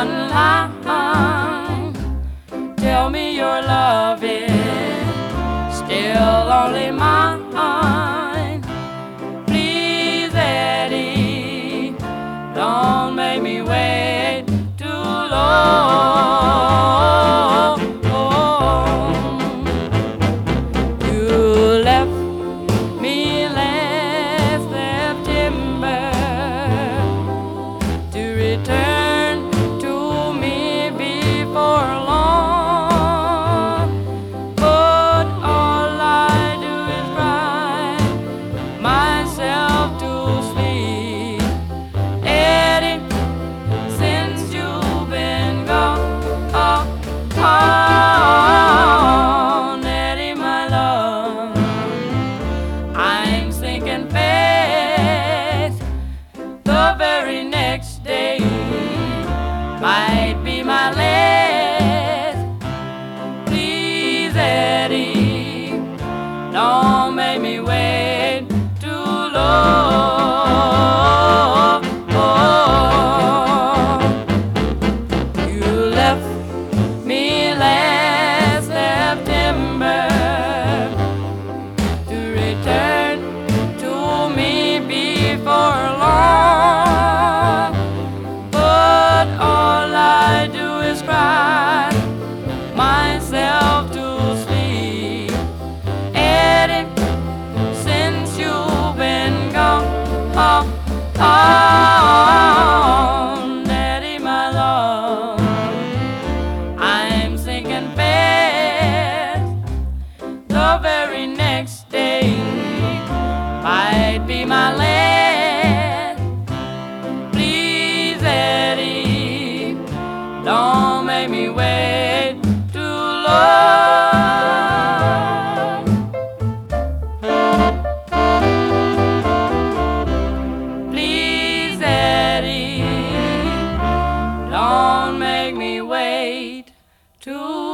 line. Tell me your love is still only mine. Please, Eddie, don't make me wait too long. You left me last September to return to me before long. But all I do is cry myself to sleep. Eddie, since you've been gone, Eddie, my love, I'm sinking fast. The very next day might be my last. Please, Eddie, don't make me wait too long. You left me last September to return to me before long. But all I do is cry myself to sleep. Eddie, since you've been gone, Eddie, my love, I'm sinking fast. The very next day might be my last. Please, Eddie, don't make me wait too long. Please, Eddie, don't make me wait too